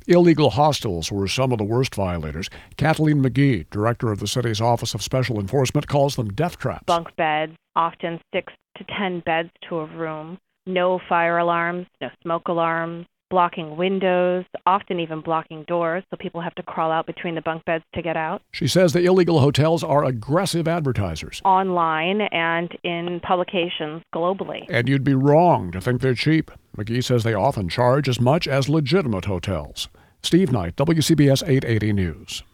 Illegal hostels were some of the worst violators. Kathleen McGee, director of the city's Office of Special Enforcement, calls them death traps. Bunk beds, often 6 to 10 beds to a room, no fire alarms, no smoke alarms, blocking windows, often even blocking doors, so people have to crawl out between the bunk beds to get out. She says the illegal hotels are aggressive advertisers. Online and in publications globally. And you'd be wrong to think they're cheap. McGee says they often charge as much as legitimate hotels. Steve Knight, WCBS 880 News.